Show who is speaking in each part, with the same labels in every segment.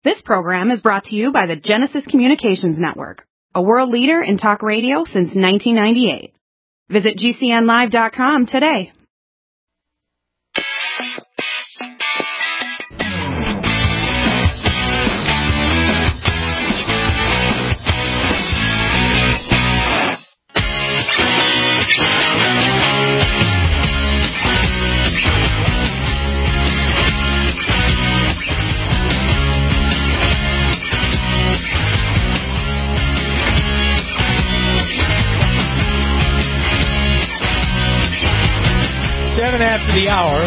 Speaker 1: This program is brought to you by the Genesis Communications Network, a world leader in talk radio since 1998. Visit GCNlive.com today.
Speaker 2: After the hour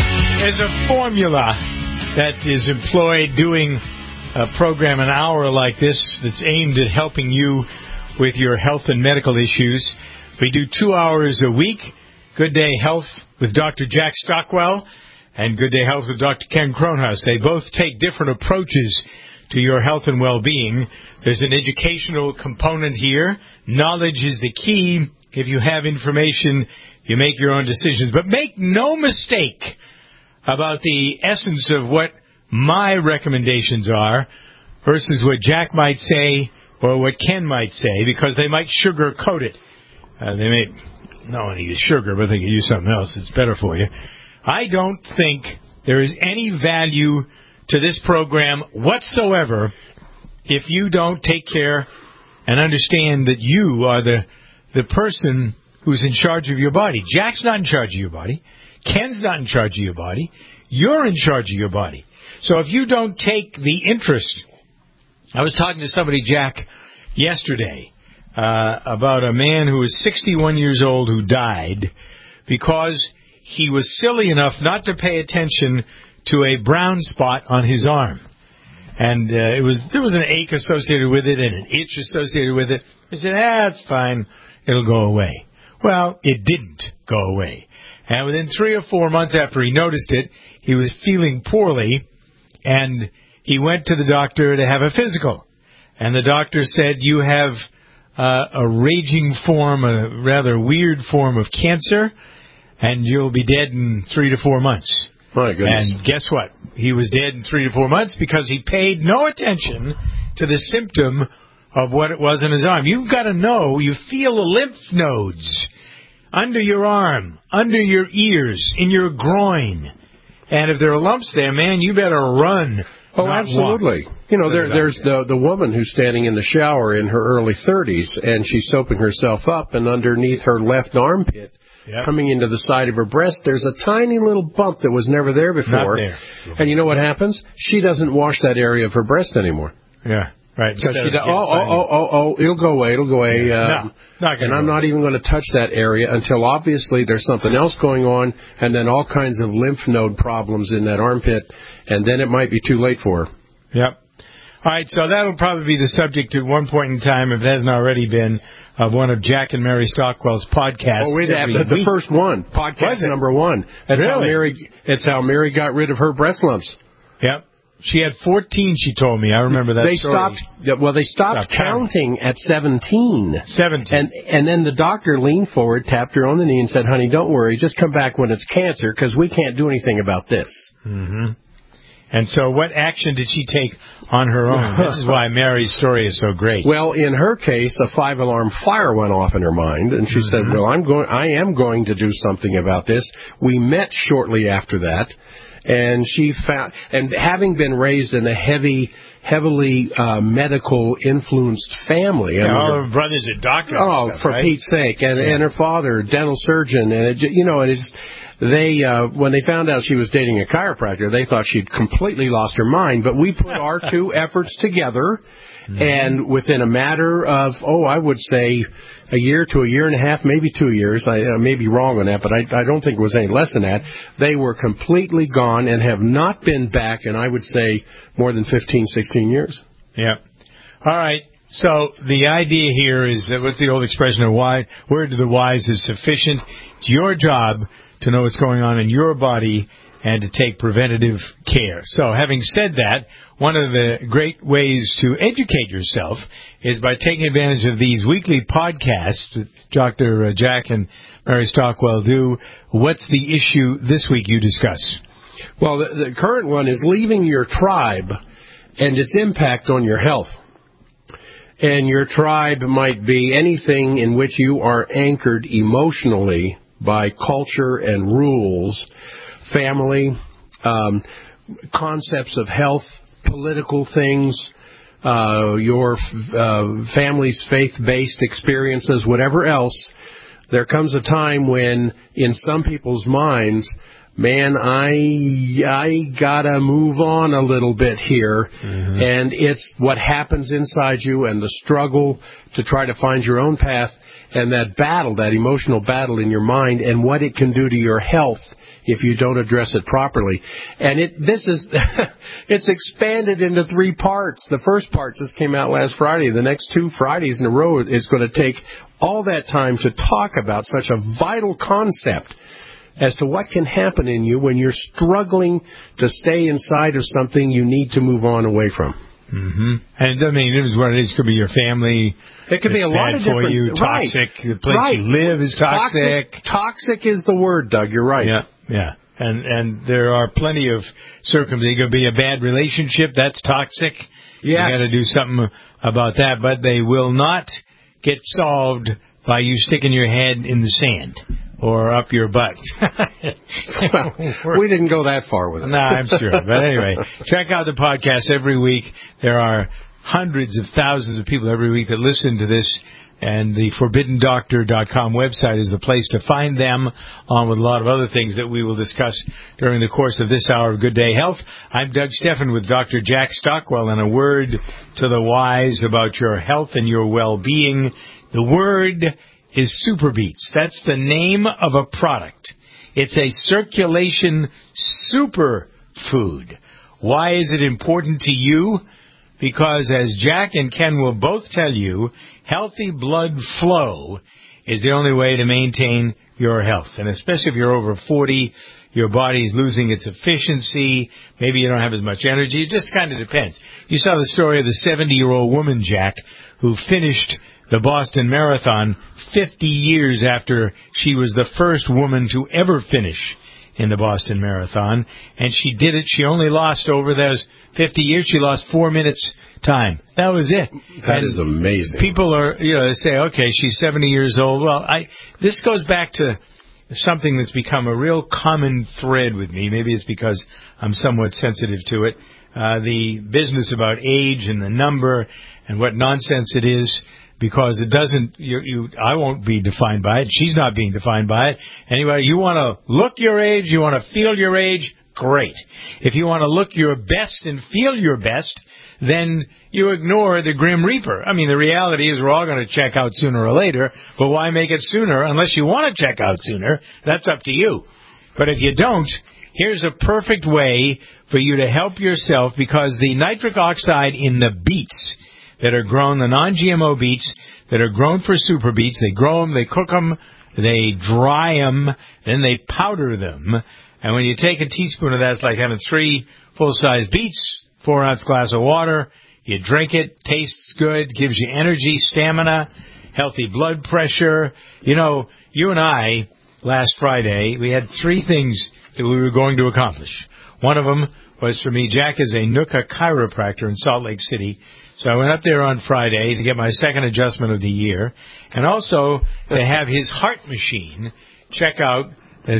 Speaker 2: is a formula that is employed doing a program an hour like this that's aimed at helping you with your health and medical issues. We do 2 hours a week. Good Day Health with Dr. Jack Stockwell and Good Day Health with Dr. Ken Kronhaus. They both take different approaches to your health and well-being. There's an educational component here. Knowledge is the key. If you have information, you make your own decisions. But make no mistake about the essence of what my recommendations are versus what Jack might say or what Ken might say, because they might sugarcoat it. They may not want to use sugar, but they can use something else that's better for you. I don't think there is any value to this program whatsoever if you don't take care and understand that you are the person who's in charge of your body. Jack's not in charge of your body. Ken's not in charge of your body. You're in charge of your body. So if you don't take the interest... I was talking to somebody, Jack, yesterday about a man who was 61 years old who died because he was silly enough not to pay attention to a brown spot on his arm. And there was an ache associated with it and an itch associated with it. He said, it's fine. It'll go away. Well, it didn't go away. And within 3 or 4 months after he noticed it, he was feeling poorly, and he went to the doctor to have a physical. And the doctor said, you have a raging form, a rather weird form of cancer, and you'll be dead in 3 to 4 months.
Speaker 3: My goodness.
Speaker 2: And guess what? He was dead in 3 to 4 months because he paid no attention to the symptom of what it was in his arm. You've got to know, you feel the lymph nodes under your arm, under your ears, in your groin. And if there are lumps there, man, you better run.
Speaker 3: Oh, absolutely. Walk. You know, there's the woman who's standing in the shower in her early 30s, and she's soaping herself up, and underneath her left armpit, coming into the side of her breast, there's a tiny little bump that was never there before.
Speaker 2: Not there.
Speaker 3: And you know what happens? She doesn't wash that area of her breast anymore.
Speaker 2: Yeah. Right.
Speaker 3: Because it'll go away. And I'm not even going to touch that area until obviously there's something else going on, and then all kinds of lymph node problems in that armpit, and then it might be too late for her.
Speaker 2: Yep. All right, so that'll probably be the subject at one point in time, if it hasn't already been, of one of Jack and Mary Stockwell's podcasts.
Speaker 3: Oh, wait, the first one, podcast number 1. That's how Mary got rid of her breast lumps.
Speaker 2: Yep. She had 14, she told me. I remember that story.
Speaker 3: They stopped counting at 17.
Speaker 2: 17.
Speaker 3: And then the doctor leaned forward, tapped her on the knee, and said, honey, don't worry. Just come back when it's cancer, because we can't do anything about this.
Speaker 2: Mm-hmm. And so what action did she take on her own? This is why Mary's story is so great.
Speaker 3: Well, in her case, a 5-alarm fire went off in her mind, and she said, well, I am going to do something about this. We met shortly after that. And she found, and having been raised in a heavily medical influenced family.
Speaker 2: All her brothers are doctors.
Speaker 3: Oh, for Pete's sake. And her father, a dental surgeon. And, when they found out she was dating a chiropractor, they thought she'd completely lost her mind. But we put our two efforts together, and within a matter of, I would say, a year to a year and a half, maybe 2 years. I may be wrong on that, but I don't think it was any less than that. They were completely gone and have not been back in, I would say, more than 15, 16 years.
Speaker 2: Yeah. All right. So the idea here is, what's the old expression of word to the wise is sufficient. It's your job to know what's going on in your body and to take preventative care. So having said that, one of the great ways to educate yourself is by taking advantage of these weekly podcasts that Dr. Jack and Mary Stockwell do. What's the issue this week you discuss?
Speaker 3: Well, the current one is leaving your tribe and its impact on your health. And your tribe might be anything in which you are anchored emotionally by culture and rules, family, concepts of health, political things, your family's faith-based experiences, whatever else. There comes a time when, in some people's minds, man, I gotta move on a little bit here. Mm-hmm. And it's what happens inside you and the struggle to try to find your own path and that battle, that emotional battle in your mind and what it can do to your health if you don't address it properly. And it's expanded into 3 parts. The first part just came out last Friday. The next 2 Fridays in a row is going to take all that time to talk about such a vital concept as to what can happen in you when you're struggling to stay inside of something you need to move on away from.
Speaker 2: Mm-hmm. And I mean, it could be your family.
Speaker 3: It could be a lot of different.
Speaker 2: For you, toxic. Right. The place you live is toxic.
Speaker 3: Toxic is the word, Doug. You're right.
Speaker 2: Yeah. And there are plenty of circumstances. It could be a bad relationship. That's toxic. Yes. You got to do something about that. But they will not get solved by you sticking your head in the sand or up your butt.
Speaker 3: Well, we didn't go that far with it.
Speaker 2: No, I'm sure. But anyway, check out the podcast every week. There are hundreds of thousands of people every week that listen to this, and the ForbiddenDoctor.com website is the place to find them, along with a lot of other things that we will discuss during the course of this hour of Good Day Health. I'm Doug Steffen with Dr. Jack Stockwell, and a word to the wise about your health and your well-being. The word is SuperBeets. That's the name of a product. It's a circulation superfood. Why is it important to you? Because as Jack and Ken will both tell you, healthy blood flow is the only way to maintain your health. And especially if you're over 40, your body is losing its efficiency. Maybe you don't have as much energy. It just kind of depends. You saw the story of the 70-year-old woman, Jack, who finished the Boston Marathon 50 years after she was the first woman to ever finish in the Boston Marathon. And she did it. She only lost over those 50 years. She lost 4 minutes time. That was it.
Speaker 3: That is amazing.
Speaker 2: People are, they say, okay, she's 70 years old. Well, this goes back to something that's become a real common thread with me. Maybe it's because I'm somewhat sensitive to it. The business about age and the number and what nonsense it is. Because it doesn't, I won't be defined by it. She's not being defined by it. Anyway, you want to look your age, you want to feel your age, great. If you want to look your best and feel your best, then you ignore the Grim Reaper. I mean, the reality is we're all going to check out sooner or later, but why make it sooner unless you want to check out sooner? That's up to you. But if you don't, here's a perfect way for you to help yourself, because the nitric oxide in the beets that are grown, the non-GMO beets that are grown for SuperBeets, they grow them, they cook them, they dry them, then they powder them. And when you take a teaspoon of that, it's like having 3 full-size beets, 4-ounce glass of water. You drink it, tastes good, gives you energy, stamina, healthy blood pressure. You and I, last Friday, we had 3 things that we were going to accomplish. One of them was for me. Jack is a NUCA chiropractor in Salt Lake City. So I went up there on Friday to get my second adjustment of the year, and also to have his heart machine check out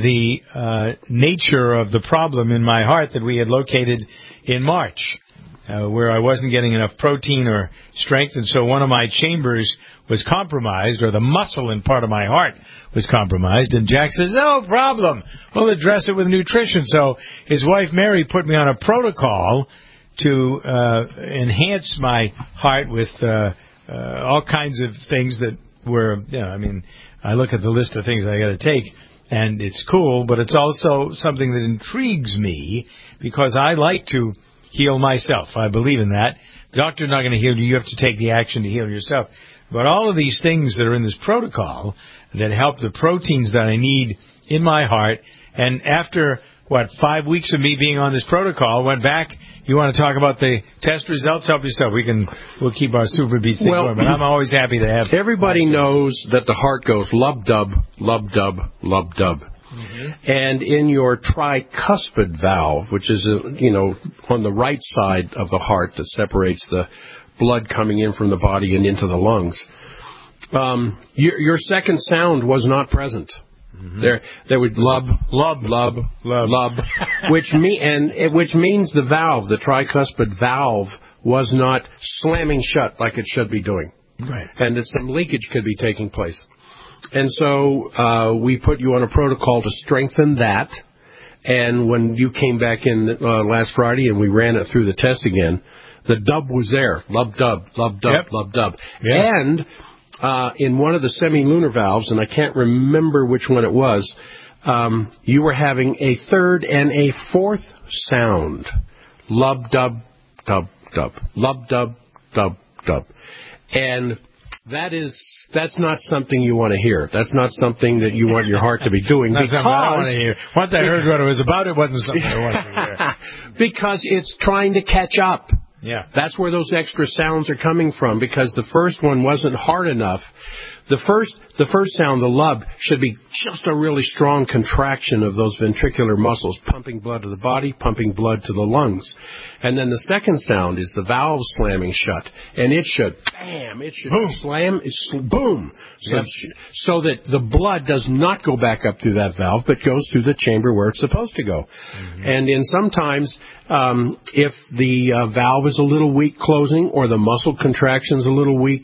Speaker 2: the nature of the problem in my heart that we had located in March, where I wasn't getting enough protein or strength, and so one of my chambers was compromised, or the muscle in part of my heart was compromised, and Jack says, no problem, we'll address it with nutrition. So his wife Mary put me on a protocol to enhance my heart with all kinds of things that were, I look at the list of things I got to take, and it's cool, but it's also something that intrigues me because I like to heal myself. I believe in that. The doctor's not going to heal you. You have to take the action to heal yourself. But all of these things that are in this protocol that help the proteins that I need in my heart, and after, 5 weeks of me being on this protocol, went back. You want to talk about the test results? Help yourself. We'll keep our SuperBeets thing going, but I'm always happy to have.
Speaker 3: Everybody knows that the heart goes lub-dub, lub-dub, lub-dub. And in your tricuspid valve, which is, on the right side of the heart that separates the blood coming in from the body and into the lungs, your second sound was not present. There was lub, which means the valve, the tricuspid valve, was not slamming shut like it should be doing.
Speaker 2: Right.
Speaker 3: And that some leakage could be taking place. And so we put you on a protocol to strengthen that. And when you came back in last Friday and we ran it through the test again, the dub was there. Lub dub, lub dub.
Speaker 2: Yep.
Speaker 3: And in one of the semi-lunar valves, and I can't remember which one it was, you were having a third and a fourth sound. Lub dub, dub, dub. Lub dub, dub, dub. And that's not something you want to hear. That's not something that you want your heart to be doing.
Speaker 2: That's something I don't want to hear. Once I heard what it was about, it wasn't something I wanted to hear.
Speaker 3: Because it's trying to catch up.
Speaker 2: Yeah.
Speaker 3: That's where those extra sounds are coming from, because the first one wasn't hard enough. The first sound, the lub, should be just a really strong contraction of those ventricular muscles, pumping blood to the body, pumping blood to the lungs. And then the second sound is the valve slamming shut, and it should, bam, it should slam, boom, so that the blood does not go back up through that valve, but goes through the chamber where it's supposed to go. And in sometimes, if the valve is a little weak closing, or the muscle contraction's a little weak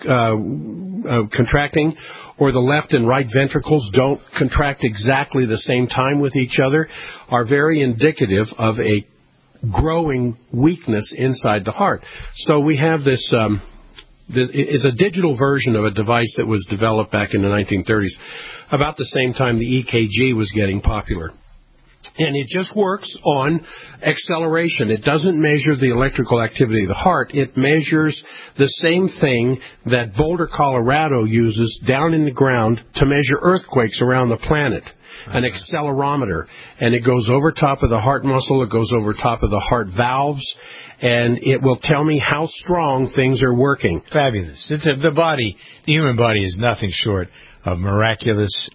Speaker 3: contracting, or the left and right ventricles don't contract exactly the same time with each other, are very indicative of a growing weakness inside the heart. So we have this is a digital version of a device that was developed back in the 1930s, about the same time the EKG was getting popular. And it just works on acceleration. It doesn't measure the electrical activity of the heart. It measures the same thing that Boulder, Colorado uses down in the ground to measure earthquakes around the planet, an accelerometer. And it goes over top of the heart muscle. It goes over top of the heart valves. And it will tell me how strong things are working.
Speaker 2: Fabulous. The human body is nothing short of miraculous.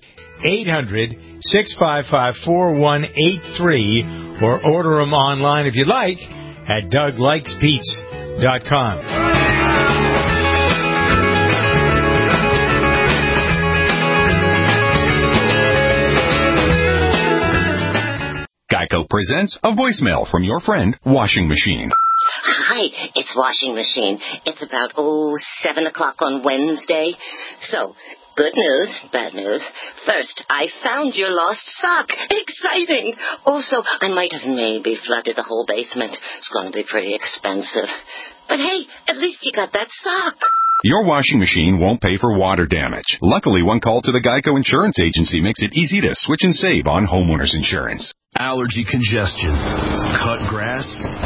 Speaker 2: 800-655-4183, or order them online if you'd like at DougLikesPete's.com.
Speaker 4: Geico presents a voicemail from your friend, Washing Machine.
Speaker 5: Hi, it's Washing Machine. It's about, 7 o'clock on Wednesday. So, good news, bad news. First, I found your lost sock. Exciting! Also, I might have maybe flooded the whole basement. It's going to be pretty expensive. But hey, at least you got that sock.
Speaker 4: Your washing machine won't pay for water damage. Luckily, one call to the Geico Insurance Agency makes it easy to switch and save on homeowners insurance.
Speaker 6: Allergy congestion, cut grass,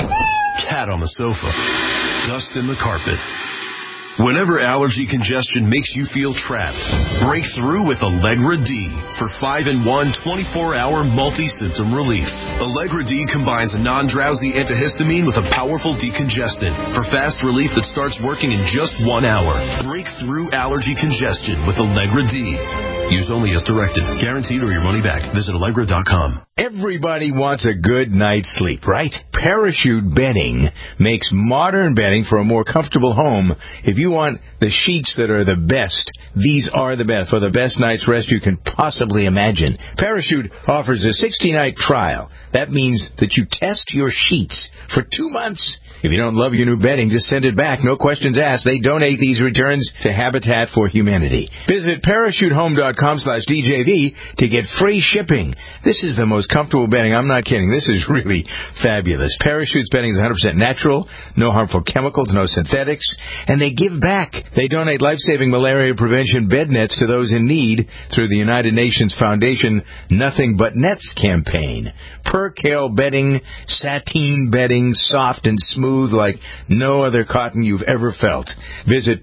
Speaker 6: cat on the sofa, dust in the carpet. Whenever allergy congestion makes you feel trapped, break through with Allegra D for 5-in-1 24-hour multi-symptom relief. Allegra D combines a non-drowsy antihistamine with a powerful decongestant for fast relief that starts working in just 1 hour. Break through allergy congestion with Allegra D. Use only as directed. Guaranteed or your money back. Visit Allegra.com.
Speaker 2: Everybody wants a good night's sleep, right? Parachute bedding makes modern bedding for a more comfortable home. If you want the sheets that are the best, these are the best for the best night's rest you can possibly imagine. Parachute offers a 60-night trial. That means that you test your sheets for 2 months. If you don't love your new bedding, just send it back. No questions asked. They donate these returns to Habitat for Humanity. Visit parachutehome.com/DJV to get free shipping. This is the most comfortable bedding. I'm not kidding. This is really fabulous. Parachute's bedding is 100% natural, no harmful chemicals, no synthetics, and they give back. They donate life-saving malaria prevention bed nets to those in need through the United Nations Foundation Nothing But Nets campaign. Percale bedding, sateen bedding, soft and smooth like no other cotton you've ever felt. Visit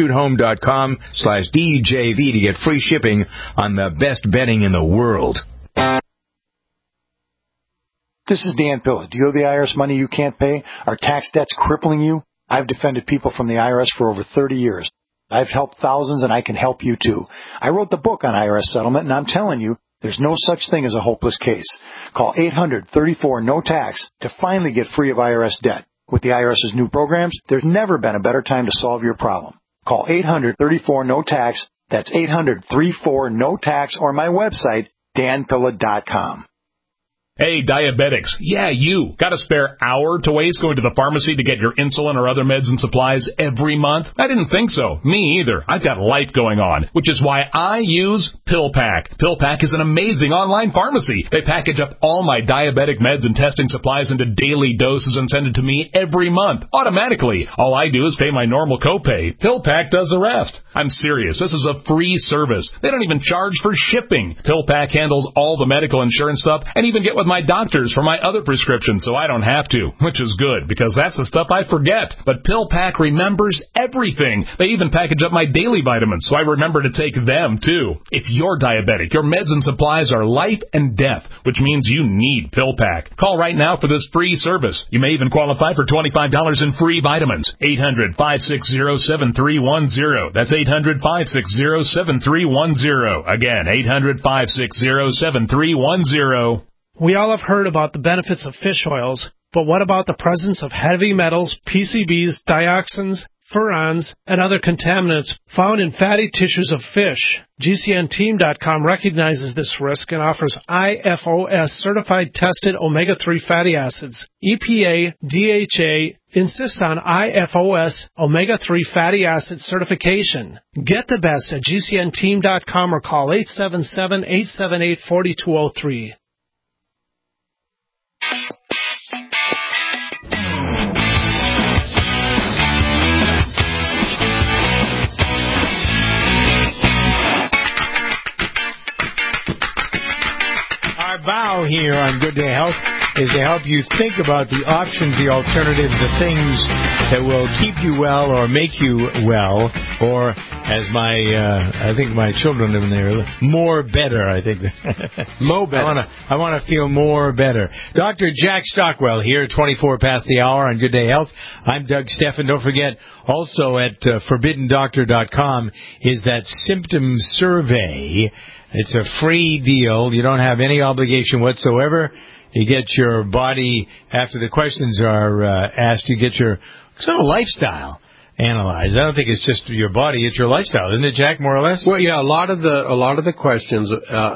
Speaker 2: parachutehome.com/DJV to get free shipping on the best bedding in the world.
Speaker 7: This is Dan Pilla. Do you owe the IRS money you can't pay? Are tax debts crippling you? I've defended people from the IRS for over 30 years. I've helped thousands, and I can help you too. I wrote the book on IRS settlement, and I'm telling you, There's no such thing as a hopeless case. Call 800-34-NO-TAX to finally get free of IRS debt. With the IRS's new programs, there's never been a better time to solve your problem. Call 800-34-NO-TAX. That's 800-34-NO-TAX, or my website, danpilla.com.
Speaker 8: Hey, diabetics. Yeah, you. Got a spare hour to waste going to the pharmacy to get your insulin or other meds and supplies every month? I didn't think so. Me either. I've got life going on, which is why I use PillPack. PillPack is an amazing online pharmacy. They package up all my diabetic meds and testing supplies into daily doses and send it to me every month, automatically. All I do is pay my normal copay. PillPack does the rest. I'm serious. This is a free service. They don't even charge for shipping. PillPack handles all the medical insurance stuff and even get with my doctors for my other prescriptions, so I don't have to, which is good, because that's the stuff I forget. But PillPack remembers everything. They even package up my daily vitamins, so I remember to take them, too. If you're diabetic, your meds and supplies are life and death, which means you need PillPack. Call right now for this free service. You may even qualify for $25 in free vitamins. 800-560-7310. That's 800-560-7310. Again, 800-560-7310.
Speaker 9: We all have heard about the benefits of fish oils, but what about the presence of heavy metals, PCBs, dioxins, furans, and other contaminants found in fatty tissues of fish? GCNteam.com recognizes this risk and offers IFOS certified tested omega-3 fatty acids. EPA, DHA insist on IFOS omega-3 fatty acid certification. Get the best at GCNteam.com or call 877-878-4203.
Speaker 2: Our vow here on Good Day Health is to help you think about the options, the alternatives, the things that will keep you well or make you well, or as I think my children in there, more better, I think.
Speaker 3: Mo better.
Speaker 2: I want to feel more better. Dr. Jack Stockwell here, 24 past the hour on Good Day Health. I'm Doug Steffen. Don't forget, also at ForbiddenDoctor.com is that symptom survey. It's a free deal. You don't have any obligation whatsoever. You get your body, after the questions are asked, you get your sort of lifestyle analyzed. I don't think it's just your body, it's your lifestyle, isn't it, Jack, more or less?
Speaker 3: Well, yeah, a lot of the questions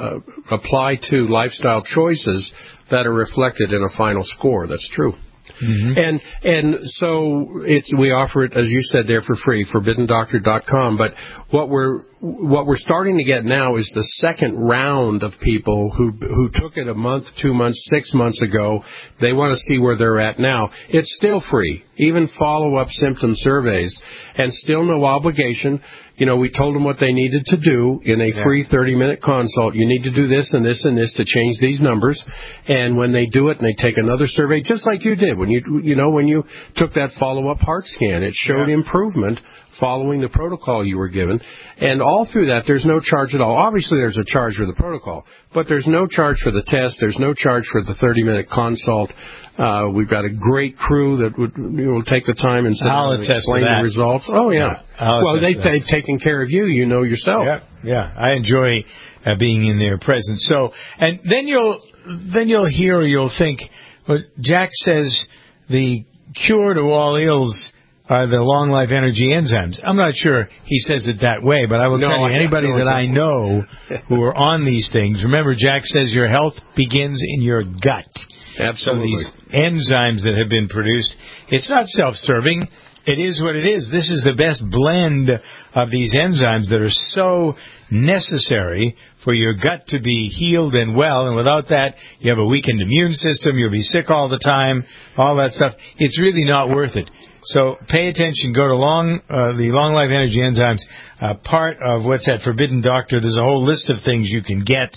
Speaker 3: apply to lifestyle choices that are reflected in a final score. That's true. Mm-hmm. And so we offer it, as you said there, for free, ForbiddenDoctor.com. But what we're starting to get now is the second round of people who took it a month, 2 months, 6 months ago. They want to see where they're at now. It's still free, even follow-up symptom surveys, and still no obligation. You know, we told them what they needed to do in a free 30-minute consult. You need to do this and this and this to change these numbers. And when they do it and they take another survey, just like you did when you took that follow-up heart scan, it showed improvement following the protocol you were given. And all through that, there's no charge at all. Obviously, there's a charge for the protocol, but there's no charge for the test. There's no charge for the 30-minute consult. We've got a great crew that will take the time and sit down and explain the results. Oh, yeah. Well, they've taken care of you. You know yourself.
Speaker 2: Yeah. I enjoy being in their presence. So, and then you'll hear or you'll think, well, Jack says the cure to all ills are the long life energy enzymes. I'm not sure he says it that way, but I will tell you, anybody that I know who are on these things, remember Jack says your health begins in your gut.
Speaker 3: Absolutely.
Speaker 2: So these enzymes that have been produced, it's not self-serving. It is what it is. This is the best blend of these enzymes that are so necessary for your gut to be healed and well, and without that, you have a weakened immune system, you'll be sick all the time, all that stuff. It's really not worth it. So pay attention. Go to the Long Life Energy Enzymes, part of what's at Forbidden Doctor. There's a whole list of things you can get.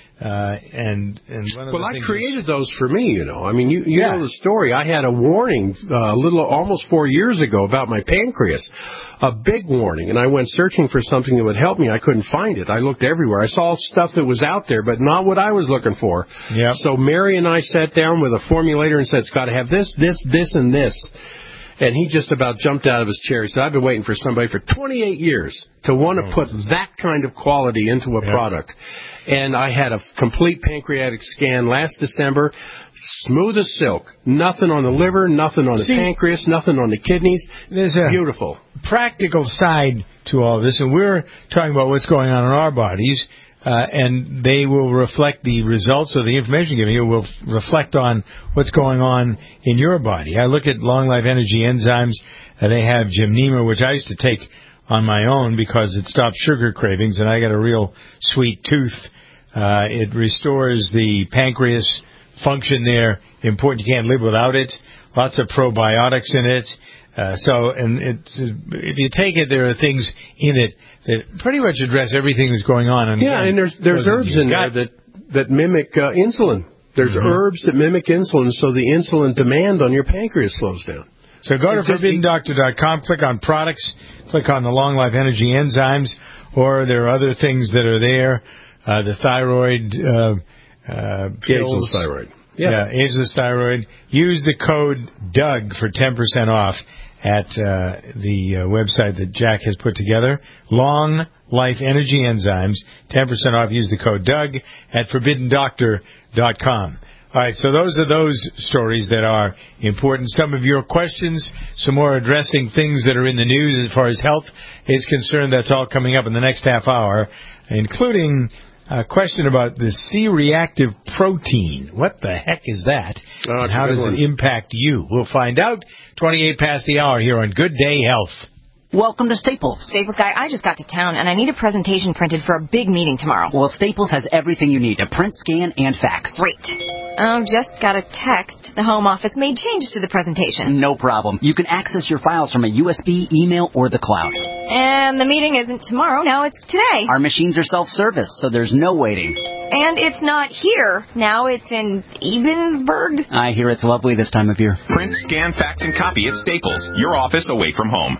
Speaker 2: And one of the
Speaker 3: I created those for me, you know. I mean, you know the story. I had a warning almost 4 years ago about my pancreas, a big warning, and I went searching for something that would help me. I couldn't find it. I looked everywhere. I saw stuff that was out there, but not what I was looking for. Yep. So Mary and I sat down with a formulator and said, it's got to have this, this, this, and this. And he just about jumped out of his chair. He said, I've been waiting for somebody for 28 years to want to put that kind of quality into a product. and I had a complete pancreatic scan last December. Smooth as silk. Nothing on the liver, nothing on the pancreas, nothing on the kidneys.
Speaker 2: There's a
Speaker 3: beautiful
Speaker 2: practical side to all this, and we're talking about what's going on in our bodies, and they will reflect the results of the information given. It will reflect on what's going on in your body. I look at Long Life Energy enzymes. They have Gymnema, which I used to take on my own because it stopped sugar cravings, and I got a real sweet tooth. It restores the pancreas function there. Important. You can't live without it. Lots of probiotics in it. If you take it, there are things in it that pretty much address everything that's going on.
Speaker 3: And there's herbs in there that mimic insulin. There's herbs that mimic insulin, so the insulin demand on your pancreas slows down.
Speaker 2: So go to ForbiddenDoctor.com, click on products, click on the Long Life Energy enzymes, or there are other things that are there. The thyroid pills.
Speaker 3: Ageless thyroid.
Speaker 2: Yeah, ageless thyroid. Use the code Doug for 10% off at the website that Jack has put together. Long Life Energy enzymes, 10% off. Use the code Doug at ForbiddenDoctor.com. All right, so those are those stories that are important. Some of your questions, some more addressing things that are in the news as far as health is concerned. That's all coming up in the next half hour, including a question about the C-reactive protein. What the heck is that? And how does it impact you? We'll find out. 28 past the hour here on Good Day Health.
Speaker 10: Welcome to Staples.
Speaker 11: Staples guy, I just got to town, and I need a presentation printed for a big meeting tomorrow.
Speaker 10: Well, Staples has everything you need to print, scan, and fax.
Speaker 11: Great. Just got a text. The home office made changes to the presentation.
Speaker 10: No problem. You can access your files from a USB, email, or the cloud.
Speaker 11: And the meeting isn't tomorrow. Now it's today.
Speaker 10: Our machines are self-service, so there's no waiting.
Speaker 11: And it's not here. Now it's in Ebensburg.
Speaker 10: I hear it's lovely this time of year.
Speaker 4: Print, scan, fax, and copy at Staples. Your office away from home.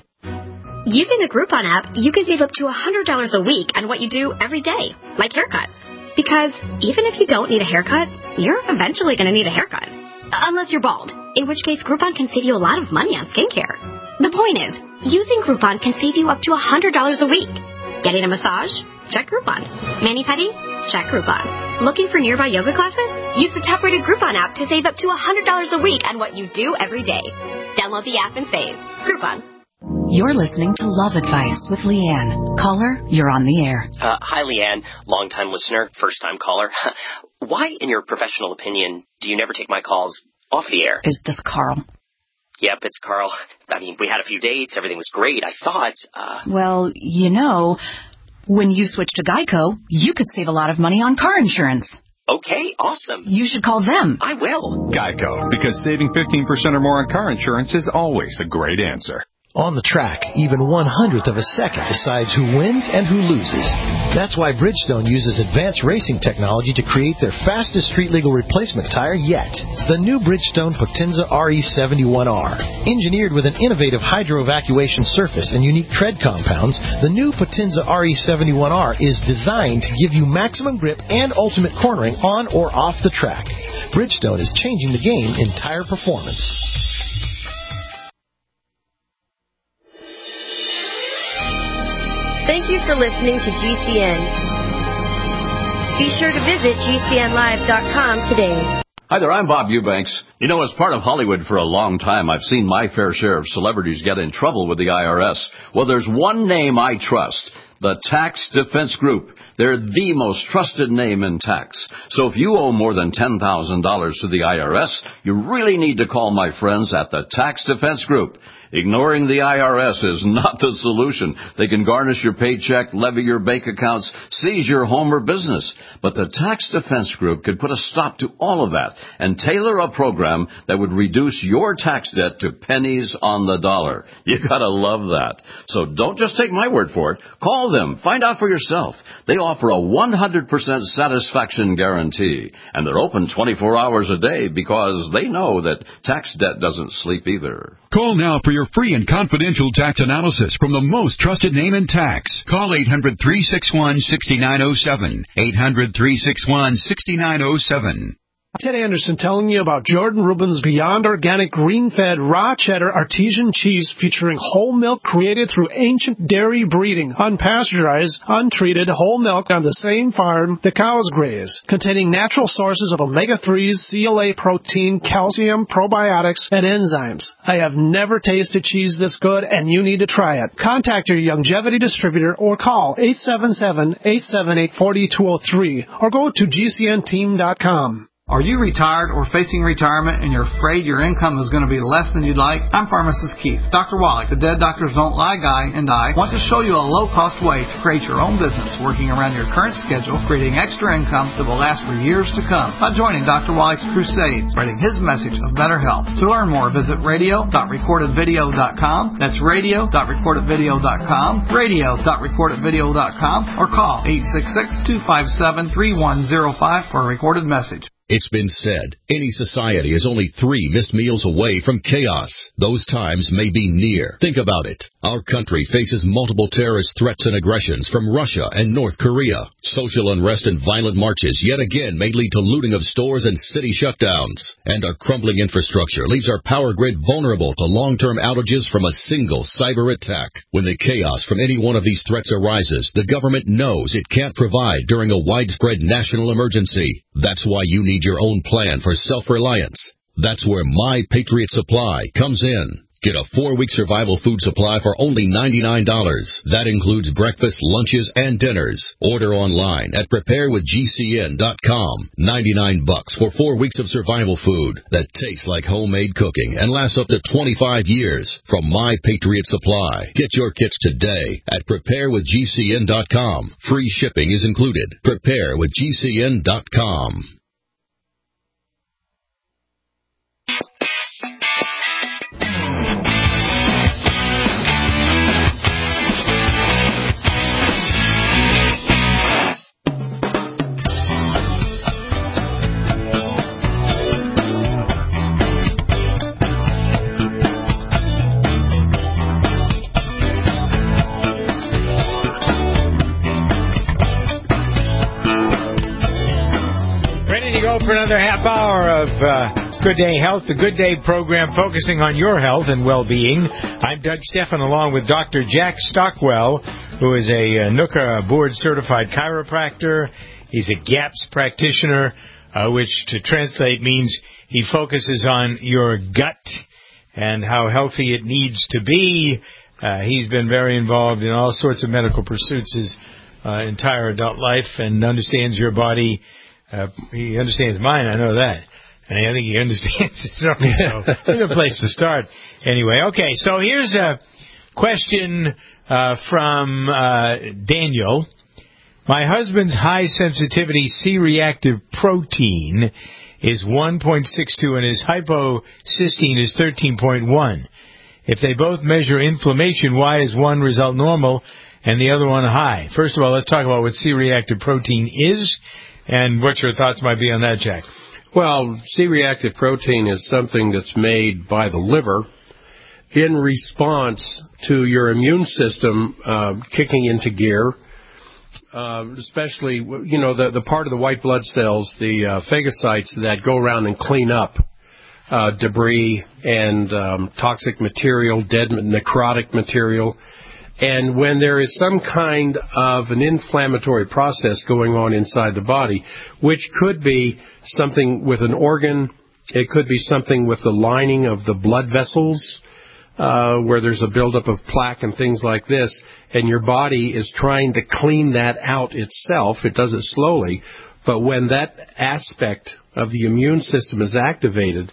Speaker 12: Using the Groupon app, you can save up to $100 a week on what you do every day, like haircuts. Because even if you don't need a haircut, you're eventually going to need a haircut. Unless you're bald, in which case Groupon can save you a lot of money on skincare. The point is, using Groupon can save you up to $100 a week. Getting a massage? Check Groupon. Mani-pedi? Check Groupon. Looking for nearby yoga classes? Use the top-rated Groupon app to save up to $100 a week on what you do every day. Download the app and save. Groupon.
Speaker 13: You're listening to Love Advice with Leanne. Caller, you're on the air.
Speaker 14: Hi, Leanne. Long-time listener, first-time caller. Why, in your professional opinion, do you never take my calls off the air?
Speaker 13: Is this Carl?
Speaker 14: Yep, it's Carl. I mean, we had a few dates. Everything was great, I thought.
Speaker 13: Well, you know, when you switch to Geico, you could save a lot of money on car insurance.
Speaker 14: Okay, awesome.
Speaker 13: You should call them.
Speaker 14: I will.
Speaker 4: Geico, because saving 15% or more on car insurance is always a great answer.
Speaker 15: On the track, even 1/100th of a second decides who wins and who loses. That's why Bridgestone uses advanced racing technology to create their fastest street-legal replacement tire yet. The new Bridgestone Potenza RE71R. Engineered with an innovative hydro-evacuation surface and unique tread compounds, the new Potenza RE71R is designed to give you maximum grip and ultimate cornering on or off the track. Bridgestone is changing the game in tire performance.
Speaker 12: Thank you for listening to GCN. Be sure to visit GCNlive.com today.
Speaker 16: Hi there, I'm Bob Eubanks. You know, as part of Hollywood for a long time, I've seen my fair share of celebrities get in trouble with the IRS. Well, there's one name I trust. The Tax Defense Group. They're the most trusted name in tax. So if you owe more than $10,000 to the IRS, you really need to call my friends at the Tax Defense Group. Ignoring the IRS is not the solution. They can garnish your paycheck, levy your bank accounts, seize your home or business. But the Tax Defense Group could put a stop to all of that and tailor a program that would reduce your tax debt to pennies on the dollar. You gotta love that. So don't just take my word for it. Call them. Find out for yourself. They offer a 100% satisfaction guarantee. And they're open 24 hours a day because they know that tax debt doesn't sleep either.
Speaker 17: Call now for your free and confidential tax analysis from the most trusted name in tax. Call 800-361-6907. 800-361-6907.
Speaker 9: Ted Anderson telling you about Jordan Rubin's Beyond Organic Green-Fed Raw Cheddar Artesian Cheese featuring whole milk created through ancient dairy breeding, unpasteurized, untreated whole milk on the same farm the cows graze, containing natural sources of omega-3s, CLA protein, calcium, probiotics, and enzymes. I have never tasted cheese this good, and you need to try it. Contact your Youngevity distributor or call 877-878-4203 or go to gcnteam.com.
Speaker 18: Are you retired or facing retirement and you're afraid your income is going to be less than you'd like? I'm Pharmacist Keith. Dr. Wallach, the Dead Doctors Don't Lie guy, and I want to show you a low-cost way to create your own business working around your current schedule, creating extra income that will last for years to come by joining Dr. Wallach's crusade, spreading his message of better health. To learn more, visit radio.recordedvideo.com. That's radio.recordedvideo.com, radio.recordedvideo.com, or call 866-257-3105 for a recorded message.
Speaker 19: It's been said, any society is only 3 missed meals away from chaos. Those times may be near. Think about it. Our country faces multiple terrorist threats and aggressions from Russia and North Korea. Social unrest and violent marches yet again may lead to looting of stores and city shutdowns. And our crumbling infrastructure leaves our power grid vulnerable to long-term outages from a single cyber attack. When the chaos from any one of these threats arises, the government knows it can't provide during a widespread national emergency. That's why you need your own plan for self-reliance. That's where My Patriot Supply comes in. Get a 4-week survival food supply for only $99. That includes breakfast, lunches, and dinners. Order online at preparewithgcn.com. $99 for 4 weeks of survival food that tastes like homemade cooking and lasts up to 25 years from My Patriot Supply. Get your kits today at preparewithgcn.com. Free shipping is included. Preparewithgcn.com.
Speaker 2: For another half hour of Good Day Health, the Good Day program focusing on your health and well-being. I'm Doug Stephan along with Dr. Jack Stockwell, who is a NUCA board-certified chiropractor. He's a GAPS practitioner, which to translate means he focuses on your gut and how healthy it needs to be. He's been very involved in all sorts of medical pursuits his entire adult life and understands your body. He understands mine, I know that. And I think he understands it, so it's a good place to start. Anyway, okay, so here's a question from Daniel. My husband's high-sensitivity C-reactive protein is 1.62 and his hypocysteine is 13.1. If they both measure inflammation, why is one result normal and the other one high? First of all, let's talk about what C-reactive protein is. And what your thoughts might be on that, Jack?
Speaker 3: Well, C-reactive protein is something that's made by the liver in response to your immune system kicking into gear, especially, the part of the white blood cells, the phagocytes that go around and clean up debris and toxic material, dead necrotic material. And when there is some kind of an inflammatory process going on inside the body, which could be something with an organ, it could be something with the lining of the blood vessels, where there's a buildup of plaque and things like this, and your body is trying to clean that out itself. It does it slowly, but when that aspect of the immune system is activated,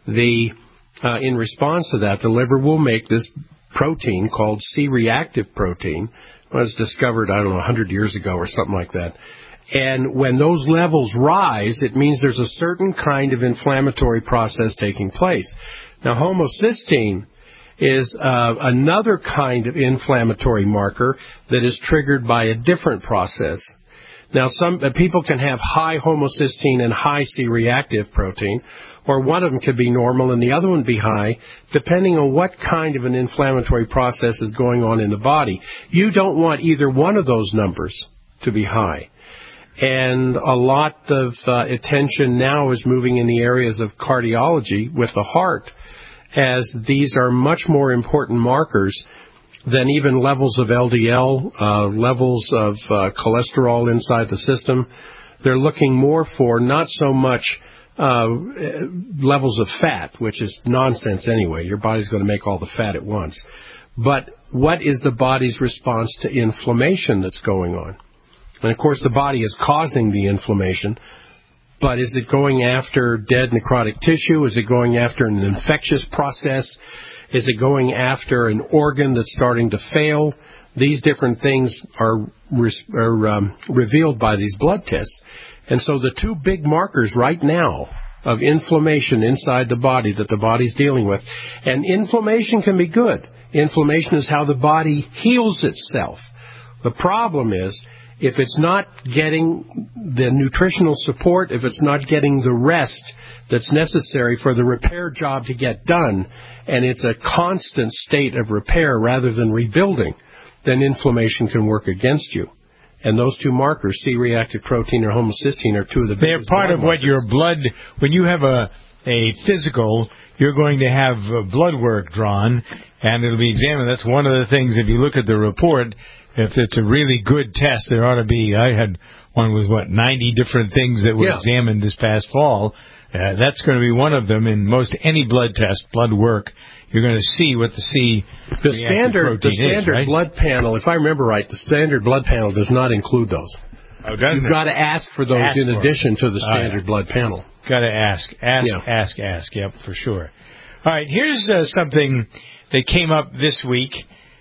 Speaker 3: in response to that, the liver will make this protein called C-reactive protein. It was discovered, 100 years ago or something like that. And when those levels rise, it means there's a certain kind of inflammatory process taking place. Now, homocysteine is another kind of inflammatory marker that is triggered by a different process. Now, some people can have high homocysteine and high C-reactive protein, or one of them could be normal and the other one be high, depending on what kind of an inflammatory process is going on in the body. You don't want either one of those numbers to be high. And a lot of attention now is moving in the areas of cardiology with the heart, as these are much more important markers than even levels of LDL, levels of cholesterol inside the system. They're looking more for not so much levels of fat, which is nonsense anyway. Your body's going to make all the fat at once. But what is the body's response to inflammation that's going on? And, of course, the body is causing the inflammation, but is it going after dead necrotic tissue? Is it going after an infectious process? Is it going after an organ that's starting to fail? These different things are revealed by these blood tests. And so the two big markers right now of inflammation inside the body that the body's dealing with, and inflammation can be good. Inflammation is how the body heals itself. The problem is, if it's not getting the nutritional support, if it's not getting the rest that's necessary for the repair job to get done, and it's a constant state of repair rather than rebuilding, then inflammation can work against you. And those two markers, C-reactive protein or homocysteine, are two of the biggest.
Speaker 2: They're part of what your blood, when you have a physical, you're going to have blood work drawn, and it'll be examined. That's one of the things, if you look at the report, if it's a really good test, there ought to be, I had one with, 90 different things that were examined this past fall. That's going to be one of them. In most any blood test, blood work, you're going to see what the standard
Speaker 3: right? blood panel, if I remember right, the standard blood panel does not include those.
Speaker 2: Oh, doesn't
Speaker 3: You've got to ask for those in addition to the standard blood panel.
Speaker 2: Got to ask. Ask. Yep, for sure. All right, here's something that came up this week.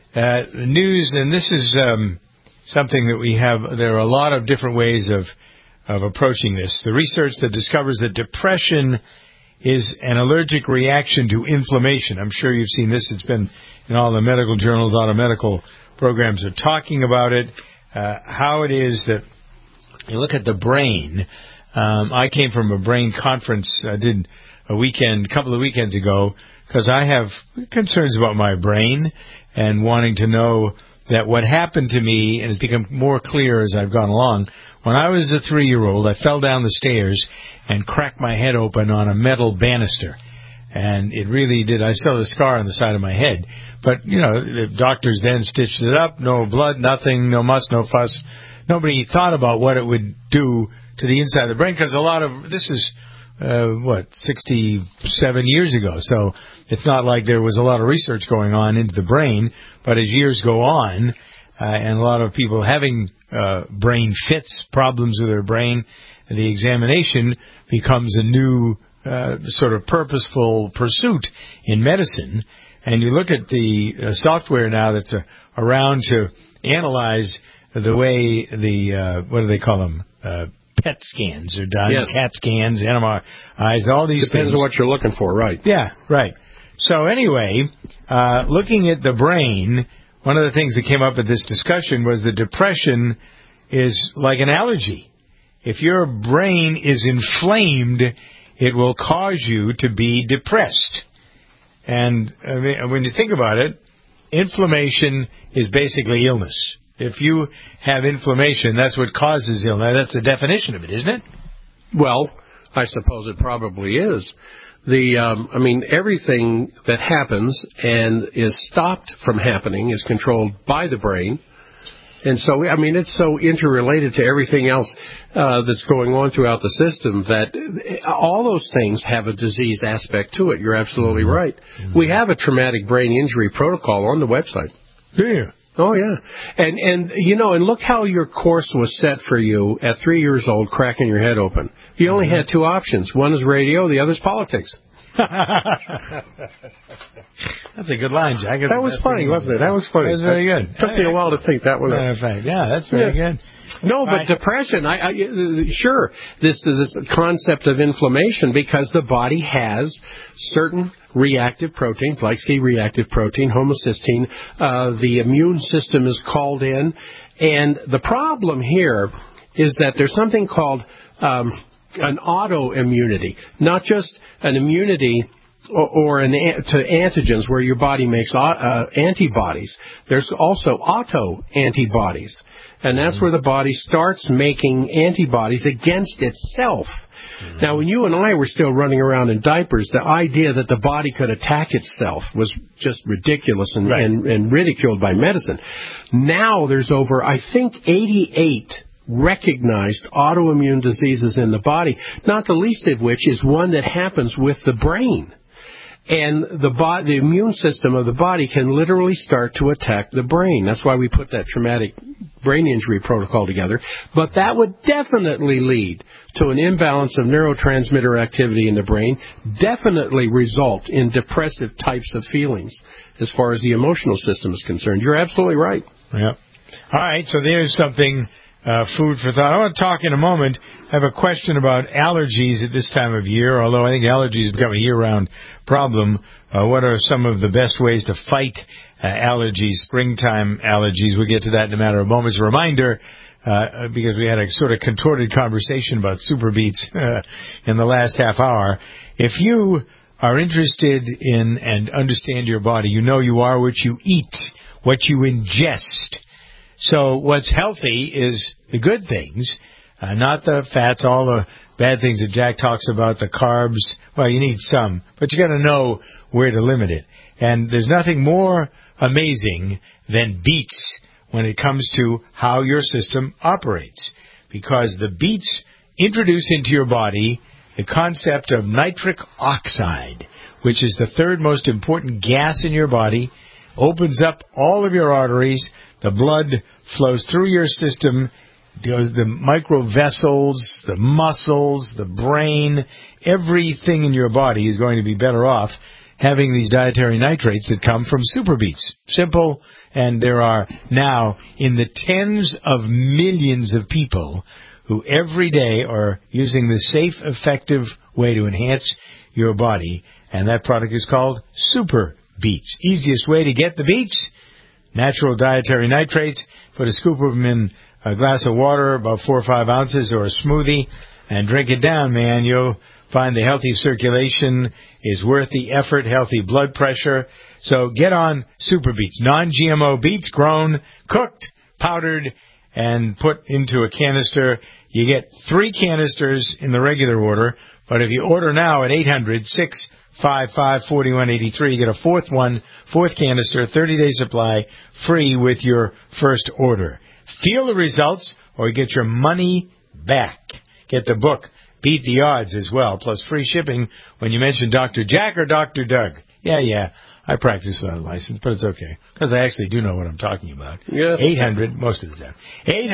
Speaker 2: News, and this is something that we have. There are a lot of different ways of approaching this. The research that discovers that depression is an allergic reaction to inflammation. I'm sure you've seen this. It's been in all the medical journals. A lot of medical programs are talking about it. How it is that you look at the brain. I came from a brain conference I did a couple of weekends ago, because I have concerns about my brain and wanting to know that what happened to me, and it's become more clear as I've gone along. When I was a 3-year-old, I fell down the stairs and cracked my head open on a metal banister. And it really did. I still have a scar on the side of my head. But, the doctors then stitched it up. No blood, nothing, no muss, no fuss. Nobody thought about what it would do to the inside of the brain, because a lot of this is 67 years ago. So it's not like there was a lot of research going on into the brain. But as years go on, and a lot of people having brain fits, problems with their brain, the examination becomes a new sort of purposeful pursuit in medicine. And you look at the software now that's around to analyze the way the, what do they call them, PET scans are done, CAT scans, MRIs, all these things.
Speaker 3: Depends on what you're looking for, right?
Speaker 2: Yeah, right. So anyway, looking at the brain, one of the things that came up at this discussion was that depression is like an allergy. If your brain is inflamed, it will cause you to be depressed. And when you think about it, inflammation is basically illness. If you have inflammation, that's what causes illness. That's the definition of it, isn't it?
Speaker 3: Well, I suppose it probably is. Everything that happens and is stopped from happening is controlled by the brain. And so, it's so interrelated to everything else that's going on throughout the system that all those things have a disease aspect to it. You're absolutely right. Mm-hmm. We have a traumatic brain injury protocol on the website.
Speaker 2: Yeah.
Speaker 3: Oh, yeah. And look how your course was set for you at 3 years old, cracking your head open. You only had two options. One is radio, the other is politics.
Speaker 2: That's a good line, Jack.
Speaker 3: That was funny, wasn't it? That was funny.
Speaker 2: That was very good.
Speaker 3: It took me a while to think that one up.
Speaker 2: Yeah, that's very good.
Speaker 3: No, but depression, sure, this concept of inflammation, because the body has certain reactive proteins, like C-reactive protein, homocysteine. The immune system is called in. And the problem here is that there's something called an autoimmunity, not just an immunity or to antigens where your body makes antibodies. There's also autoantibodies. And that's where the body starts making antibodies against itself. Now, when you and I were still running around in diapers, the idea that the body could attack itself was just ridiculous and ridiculed by medicine. Now there's over, I think, 88 recognized autoimmune diseases in the body, not the least of which is one that happens with the brain. And the immune system of the body can literally start to attack the brain. That's why we put that traumatic brain injury protocol together. But that would definitely lead to an imbalance of neurotransmitter activity in the brain, definitely result in depressive types of feelings as far as the emotional system is concerned. You're absolutely right.
Speaker 2: Yeah. All right, so there's something, food for thought. I want to talk in a moment. I have a question about allergies at this time of year, although I think allergies become a year-round problem. What are some of the best ways to fight allergies, springtime allergies? We'll get to that in a matter of moments. A reminder, because we had a sort of contorted conversation about Super Beets in the last half hour. If you are interested in and understand your body, you know you are what you eat, what you ingest. So what's healthy is the good things, not the fats, all the bad things that Jack talks about, the carbs. Well, you need some, but you got to know where to limit it. And there's nothing more amazing than beets when it comes to how your system operates, because the beets introduce into your body the concept of nitric oxide, which is the third most important gas in your body, opens up all of your arteries, the blood flows through your system, the microvessels, the muscles, the brain, everything in your body is going to be better off having these dietary nitrates that come from Super Beets. Simple, and there are now in the tens of millions of people who every day are using the safe, effective way to enhance your body, and that product is called Super Beets. Easiest way to get the beets, natural dietary nitrates. Put a scoop of them in a glass of water, about 4 or 5 ounces, or a smoothie, and drink it down, man. You'll find the healthy circulation is worth the effort, healthy blood pressure. So get on Super Beets, non-GMO beets, grown, cooked, powdered, and put into a canister. You get 3 canisters in the regular order, but if you order now at 800-655-4183, you get a fourth canister, 30-day supply, free with your first order. Feel the results or get your money back. Get the book, Beat the Odds, as well, plus free shipping when you mention Dr. Jack or Dr. Doug. Yeah, I practice without a license, but it's okay, because I actually do know what I'm talking about.
Speaker 3: Yes.
Speaker 2: 800, most of the time.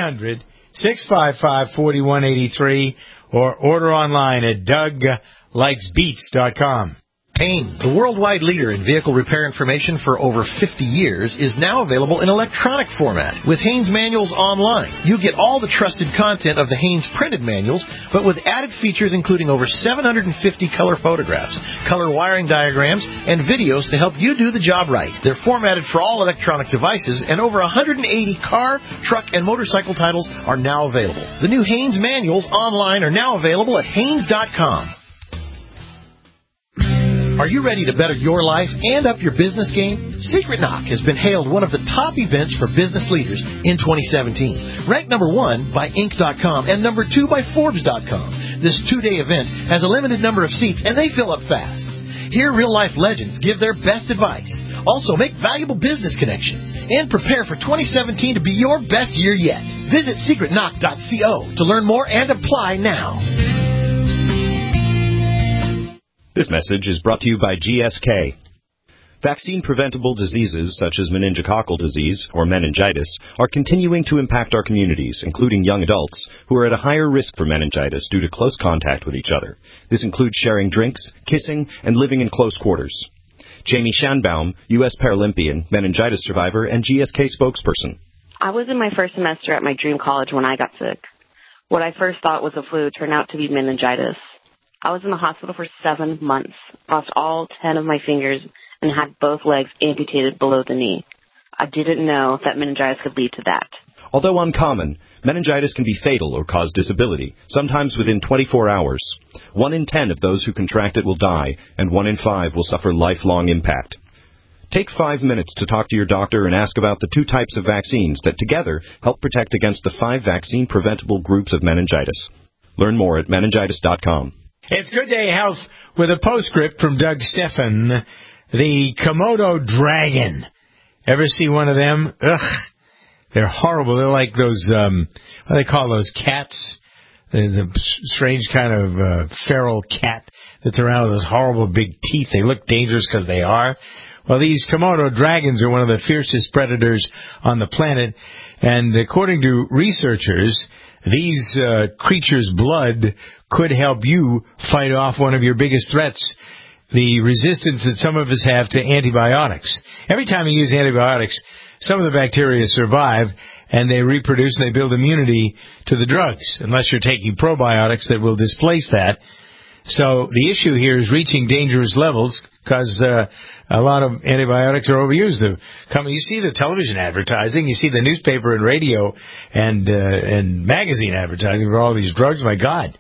Speaker 2: 800-655-4183, or order online at DougLikesBeats.com.
Speaker 15: Haynes, the worldwide leader in vehicle repair information for over 50 years, is now available in electronic format. With Haynes Manuals Online, you get all the trusted content of the Haynes printed manuals, but with added features including over 750 color photographs, color wiring diagrams, and videos to help you do the job right. They're formatted for all electronic devices, and over 180 car, truck, and motorcycle titles are now available. The new Haynes Manuals Online are now available at Haynes.com. Are you ready to better your life and up your business game? Secret Knock has been hailed one of the top events for business leaders in 2017. Ranked number 1 by Inc.com and number 2 by Forbes.com. This 2-day event has a limited number of seats and they fill up fast. Hear real-life legends give their best advice. Also, make valuable business connections and prepare for 2017 to be your best year yet. Visit secretknock.co to learn more and apply now.
Speaker 20: This message is brought to you by GSK. Vaccine-preventable diseases such as meningococcal disease, or meningitis, are continuing to impact our communities, including young adults, who are at a higher risk for meningitis due to close contact with each other. This includes sharing drinks, kissing, and living in close quarters. Jamie Schanbaum, U.S. Paralympian, meningitis survivor, and GSK spokesperson.
Speaker 21: I was in my first semester at my dream college when I got sick. What I first thought was a flu turned out to be meningitis. I was in the hospital for 7 months, lost all 10 of my fingers, and had both legs amputated below the knee. I didn't know that meningitis could lead to that.
Speaker 20: Although uncommon, meningitis can be fatal or cause disability, sometimes within 24 hours. 1 in 10 of those who contract it will die, and 1 in 5 will suffer lifelong impact. Take 5 minutes to talk to your doctor and ask about the 2 types of vaccines that together help protect against the 5 vaccine-preventable groups of meningitis. Learn more at meningitis.com.
Speaker 2: It's Good Day Health with a postscript from Doug Stephan. The Komodo dragon. Ever see one of them? Ugh. They're horrible. They're like those, what do they call those cats? The strange kind of feral cat that's around with those horrible big teeth. They look dangerous because they are. Well, these Komodo dragons are one of the fiercest predators on the planet. And according to researchers, these creatures' blood could help you fight off one of your biggest threats, the resistance that some of us have to antibiotics. Every time you use antibiotics, some of the bacteria survive, and they reproduce and they build immunity to the drugs, unless you're taking probiotics that will displace that. So the issue here is reaching dangerous levels because a lot of antibiotics are overused. You see the television advertising, you see the newspaper and radio and magazine advertising for all these drugs. My God.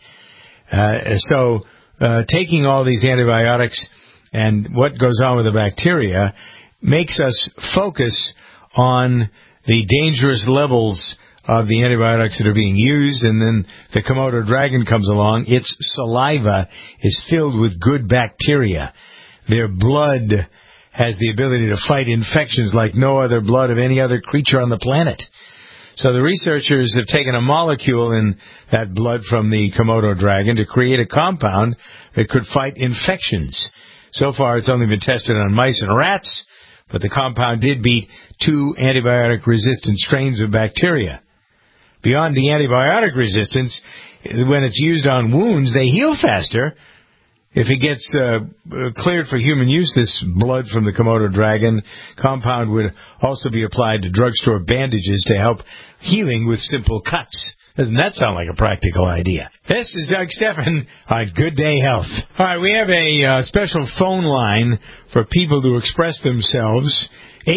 Speaker 2: So taking all these antibiotics and what goes on with the bacteria makes us focus on the dangerous levels of the antibiotics that are being used, and then the Komodo dragon comes along. Its saliva is filled with good bacteria. Their blood has the ability to fight infections like no other blood of any other creature on the planet. So the researchers have taken a molecule in that blood from the Komodo dragon to create a compound that could fight infections. So far, it's only been tested on mice and rats, but the compound did beat 2 antibiotic-resistant strains of bacteria. Beyond the antibiotic resistance, when it's used on wounds, they heal faster. If it gets cleared for human use, this blood from the Komodo dragon compound would also be applied to drugstore bandages to help healing with simple cuts. Doesn't that sound like a practical idea? This is Doug Stephan on Good Day Health. All right, we have a special phone line for people to express themselves.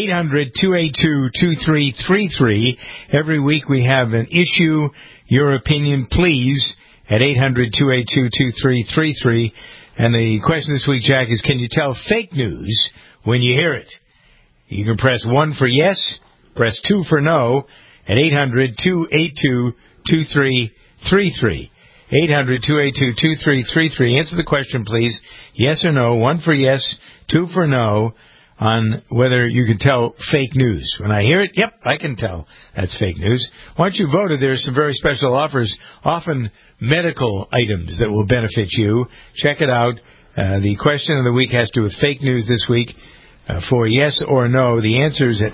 Speaker 2: 800-282-2333. Every week we have an issue, your opinion, please, at 800-282-2333. And the question this week, Jack, is can you tell fake news when you hear it? You can press 1 for yes, press 2 for no, at 800-282-2333. 800-282-2333. Answer the question, please. Yes or no. 1 for yes, 2 for no, on whether you can tell fake news. When I hear it, yep, I can tell that's fake news. Once you voted, there's some very special offers, often medical items that will benefit you. Check it out. The question of the week has to do with fake news this week. For yes or no, the answer is at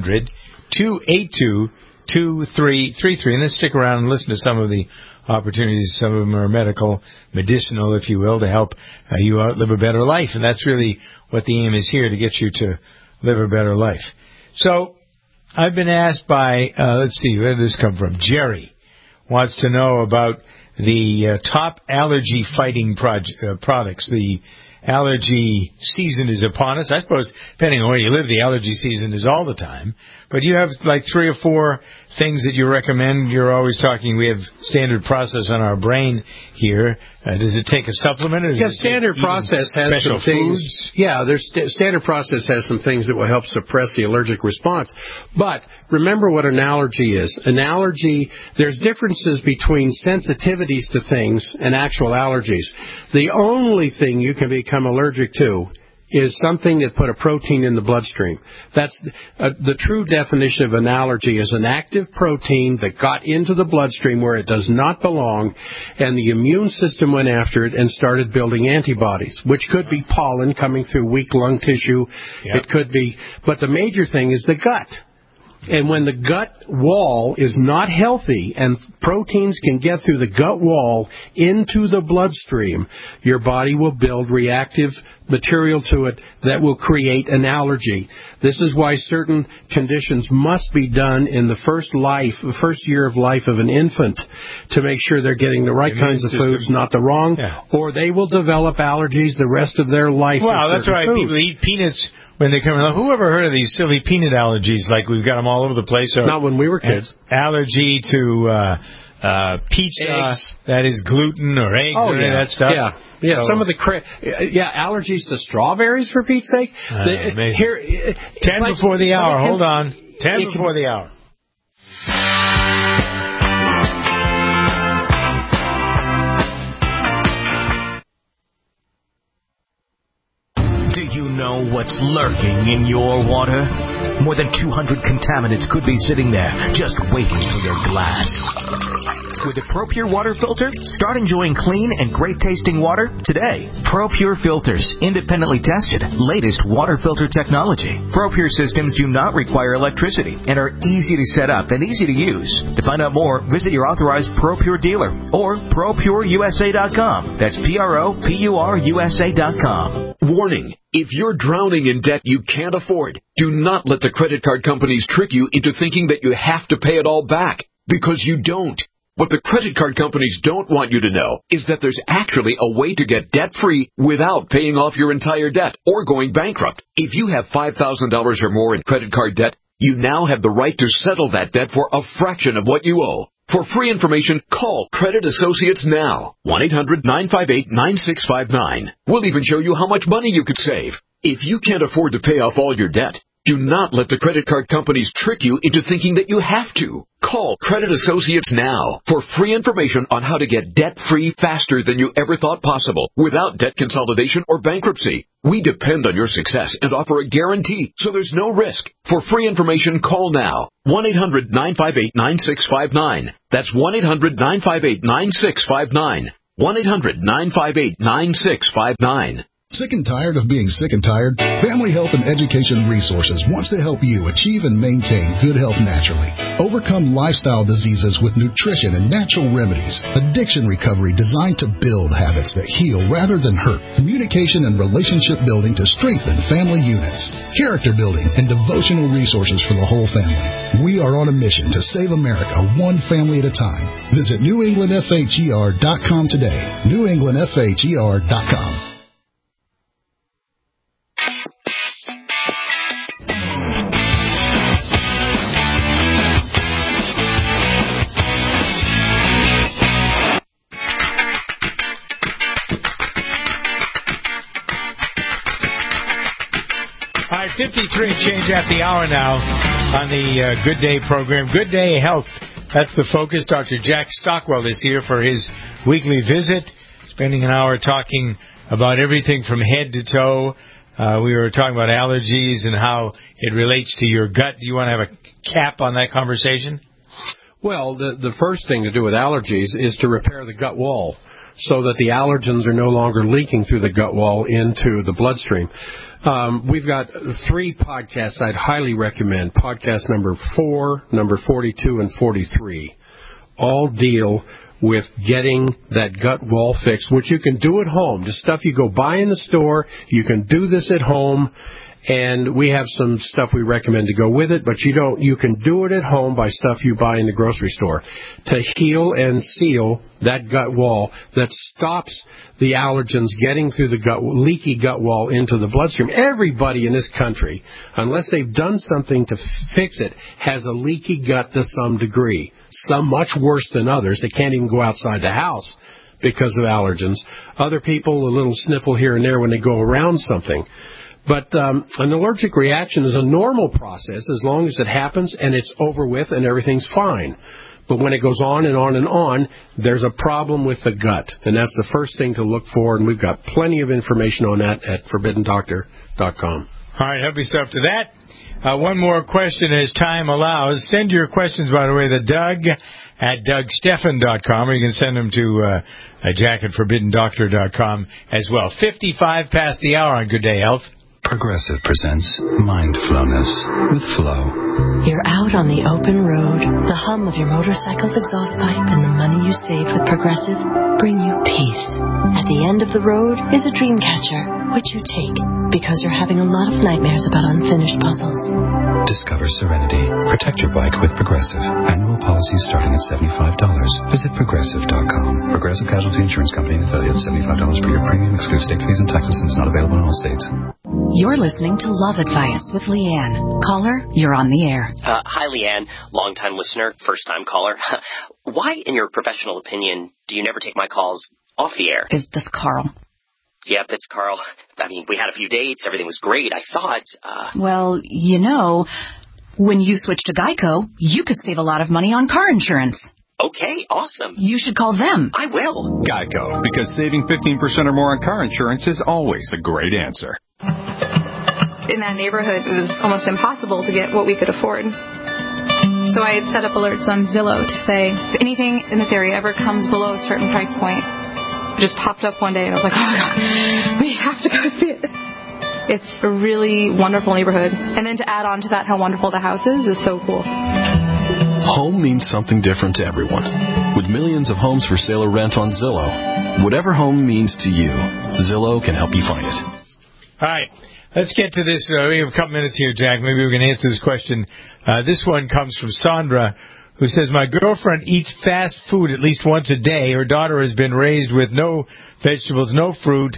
Speaker 2: 800-282-2333. And then stick around and listen to some of the opportunities. Some of them are medicinal, if you will, to help you live a better life. And that's really what the aim is here, to get you to live a better life. So I've been asked by, let's see, where did this come from? Jerry wants to know about the top allergy-fighting products. The allergy season is upon us. I suppose, depending on where you live, the allergy season is all the time. But you have like 3 or 4 things that you recommend. You're always talking, we have Standard Process on our brain here. Does it take a supplement? Or
Speaker 3: Standard Process has some things. Yeah, Standard Process has some things that will help suppress the allergic response. But remember what an allergy is. An allergy, there's differences between sensitivities to things and actual allergies. The only thing you can become allergic to is something that put a protein in the bloodstream. That's the true definition of an allergy, is an active protein that got into the bloodstream where it does not belong, and the immune system went after it and started building antibodies, which could be pollen coming through weak lung tissue. Yep. It could be, but the major thing is the gut. And when the gut wall is not healthy and proteins can get through the gut wall into the bloodstream, your body will build reactive material to it that will create an allergy. This is why certain conditions must be done in the first year of life of an infant to make sure they're getting the right kinds of foods, not the wrong, or they will develop allergies the rest of their life.
Speaker 2: Well, that's why people eat peanuts when they come in. Who ever heard of these silly peanut allergies? Like we've got them all over the place.
Speaker 3: Not when we were kids.
Speaker 2: Allergy to pizza
Speaker 3: eggs.
Speaker 2: that is gluten or eggs or any of that stuff.
Speaker 3: Yeah,
Speaker 2: So-
Speaker 3: some of the allergies to strawberries, for Pete's sake.
Speaker 2: Here, 10 before the hour. Hold on. 10 before the hour.
Speaker 1: Do you know what's lurking in your water? More than 200 contaminants could be sitting there, just waiting for your glass. With the ProPure water filter, start enjoying clean and great-tasting water today. ProPure filters, independently tested, latest water filter technology. ProPure systems do not require electricity and are easy to set up and easy to use. To find out more, visit your authorized ProPure dealer or ProPureUSA.com. That's ProPureUSA.com.
Speaker 22: Warning. If you're drowning in debt you can't afford, do not let the credit card companies trick you into thinking that you have to pay it all back, because you don't. What the credit card companies don't want you to know is that there's actually a way to get debt-free without paying off your entire debt or going bankrupt. If you have $5,000 or more in credit card debt, you now have the right to settle that debt for a fraction of what you owe. For free information, call Credit Associates now. 1-800-958-9659. We'll even show you how much money you could save. If you can't afford to pay off all your debt, do not let the credit card companies trick you into thinking that you have to. Call Credit Associates now for free information on how to get debt-free faster than you ever thought possible without debt consolidation or bankruptcy. We depend on your success and offer a guarantee, so there's no risk. For free information, call now. 1-800-958-9659. That's 1-800-958-9659. 1-800-958-9659.
Speaker 23: Sick and tired of being sick and tired? Family Health and Education Resources wants to help you achieve and maintain good health naturally. Overcome lifestyle diseases with nutrition and natural remedies. Addiction recovery designed to build habits that heal rather than hurt. Communication and relationship building to strengthen family units. Character building and devotional resources for the whole family. We are on a mission to save America one family at a time. Visit NewEnglandFHER.com today. NewEnglandFHER.com.
Speaker 2: All right, 53 and change at the hour now on the Good Day program. Good Day Health, that's the focus. Dr. Jack Stockwell is here for his weekly visit, spending an hour talking about everything from head to toe. We were talking about allergies and how it relates to your gut. Do you want to have a cap on that conversation?
Speaker 3: Well, the first thing to do with allergies is to repair the gut wall so that the allergens are no longer leaking through the gut wall into the bloodstream. We've got 3 podcasts I'd highly recommend. Podcast number 4, number 42, and 43 all deal with getting that gut wall fixed, which you can do at home. The stuff you go buy in the store, you can do this at home, and we have some stuff we recommend to go with it, but you can do it at home by stuff you buy in the grocery store to heal and seal that gut wall that stops the allergens getting through the leaky gut wall into the bloodstream. Everybody in this country, unless they've done something to fix it, has a leaky gut to some degree. Some much worse than others. They can't even go outside the house because of allergens. Other people, a little sniffle here and there when they go around something. But an allergic reaction is a normal process as long as it happens and it's over with and everything's fine. But when it goes on and on and on, there's a problem with the gut. And that's the first thing to look for, and we've got plenty of information on that at ForbiddenDoctor.com.
Speaker 2: All right, help yourself to that. One more question as time allows. Send your questions, by the way, to Doug at DougSteffen.com, or you can send them to Jack at ForbiddenDoctor.com as well. 55 past the hour on Good Day Health.
Speaker 24: Progressive presents Mindfulness with Flo.
Speaker 25: You're out on the open road. The hum of your motorcycle's exhaust pipe and the money you saved with Progressive bring you peace. At the end of the road is a dream catcher, which you take because you're having a lot of nightmares about unfinished puzzles.
Speaker 24: Discover serenity. Protect your bike with Progressive. Annual policies starting at $75. Visit Progressive.com. Progressive Casualty Insurance Company and affiliates. $75 per year premium excludes state fees and taxes and is not available in all states.
Speaker 13: You're listening to Love Advice with Leanne. Caller, you're on the air.
Speaker 14: Hi, Leanne. Long-time listener, first-time caller. Why, in your professional opinion, do you never take my calls off the air?
Speaker 13: Is this Carl?
Speaker 14: Yep, it's Carl. I mean, we had a few dates. Everything was great. I thought,
Speaker 13: Well, you know, when you switch to Geico, you could save a lot of money on car insurance.
Speaker 14: Okay, awesome.
Speaker 13: You should call them.
Speaker 14: I will.
Speaker 4: Geico, because saving 15% or more on car insurance is always a great answer.
Speaker 5: In that neighborhood, it was almost impossible to get what we could afford. So I had set up alerts on Zillow to say, if anything in this area ever comes below a certain price point, it just popped up one day, and I was like, oh, my God, we have to go see it. It's a really wonderful neighborhood. And then to add on to that how wonderful the house is so cool.
Speaker 6: Home means something different to everyone. With millions of homes for sale or rent on Zillow, whatever home means to you, Zillow can help you find it.
Speaker 2: All right. Let's get to this. We have a couple minutes here, Jack. Maybe we can answer this question. This one comes from Sandra, who says, my girlfriend eats fast food at least once a day. Her daughter has been raised with no vegetables, no fruit,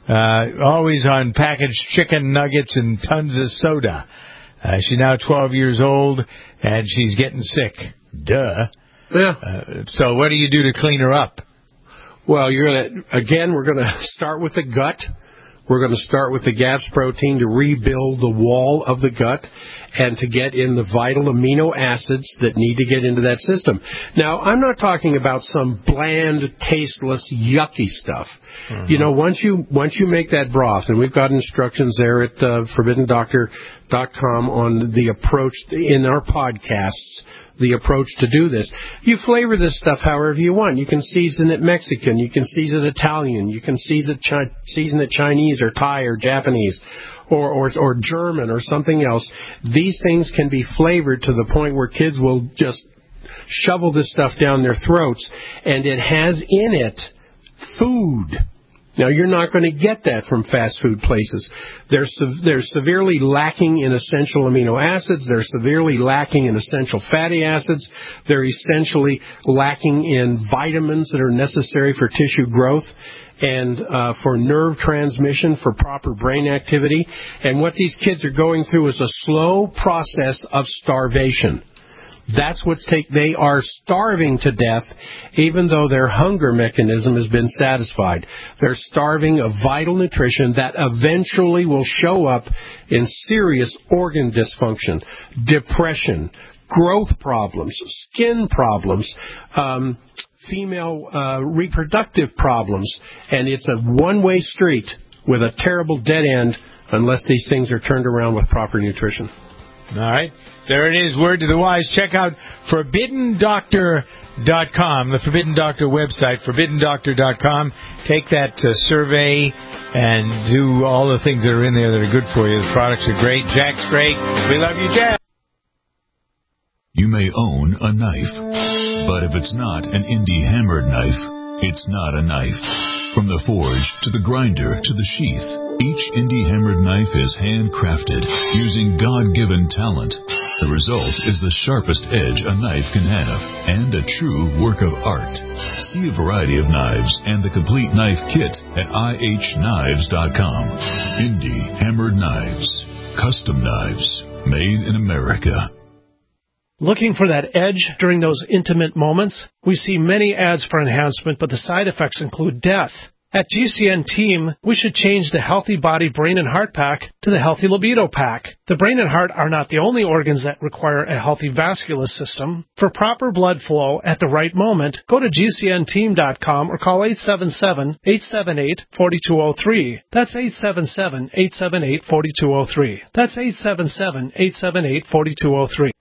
Speaker 2: always on packaged chicken nuggets and tons of soda. She's now 12 years old, and she's getting sick. Duh.
Speaker 3: Yeah.
Speaker 2: So what do you do to clean her up?
Speaker 3: Well, we're going to start with the gut. We're going to start with the GAPS protein to rebuild the wall of the gut and to get in the vital amino acids that need to get into that system. Now, I'm not talking about some bland, tasteless, yucky stuff. Mm-hmm. You know, once you make that broth, and we've got instructions there at ForbiddenDoctor.com on the approach in our podcasts, the approach to do this. You flavor this stuff however you want. You can season it Mexican. You can season it Italian. You can season it Chinese or Thai or Japanese or German or something else. These things can be flavored to the point where kids will just shovel this stuff down their throats, and it has in it food. Now, you're not going to get that from fast food places. They're severely lacking in essential amino acids. They're severely lacking in essential fatty acids. They're essentially lacking in vitamins that are necessary for tissue growth and for nerve transmission, for proper brain activity. And what these kids are going through is a slow process of starvation. That's they are starving to death, even though their hunger mechanism has been satisfied. They're starving of vital nutrition that eventually will show up in serious organ dysfunction, depression, growth problems, skin problems, female reproductive problems, and it's a one-way street with a terrible dead end unless these things are turned around with proper nutrition.
Speaker 2: All right. There it is, word to the wise. Check out ForbiddenDoctor.com, the Forbidden Doctor website, ForbiddenDoctor.com. Take that survey and do all the things that are in there that are good for you. The products are great. Jack's great. We love you, Jack.
Speaker 17: You may own a knife, but if it's not an indie hammered knife, it's not a knife. From the forge to the grinder to the sheath, each indie hammered knife is handcrafted using God-given talent. The result is the sharpest edge a knife can have and a true work of art. See a variety of knives and the complete knife kit at IHKnives.com. Indie hammered knives. Custom knives. Made in America.
Speaker 9: Looking for that edge during those intimate moments? We see many ads for enhancement, but the side effects include death. At GCN Team, we should change the Healthy Body Brain and Heart Pack to the Healthy Libido Pack. The brain and heart are not the only organs that require a healthy vascular system. For proper blood flow at the right moment, go to GCNteam.com or call 877-878-4203. That's 877-878-4203. That's 877-878-4203.